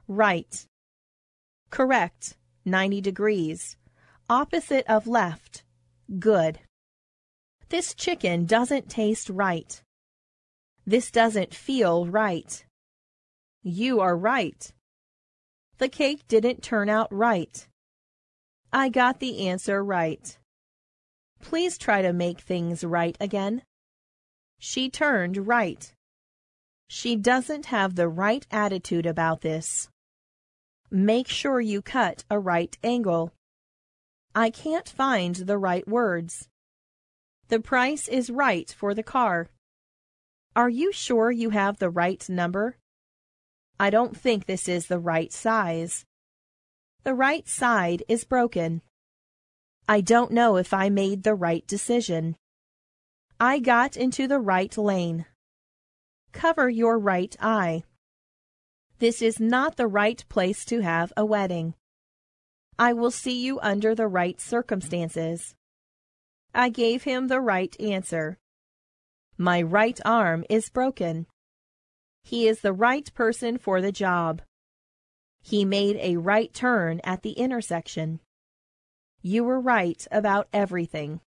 Right. Correct, 90 degrees. Opposite of left, good. This chicken doesn't taste right. This doesn't feel right. You are right. The cake didn't turn out right. I got the answer right. Please try to make things right again. She turned right. She doesn't have the right attitude about this. Make sure you cut a right angle. I can't find the right words. The price is right for the car. Are you sure you have the right number? I don't think this is the right size. The right side is broken. I don't know if I made the right decision. I got into the right lane. Cover your right eye. This is not the right place to have a wedding. I will see you under the right circumstances. I gave him the right answer. My right arm is broken. He is the right person for the job. He made a right turn at the intersection. You were right about everything.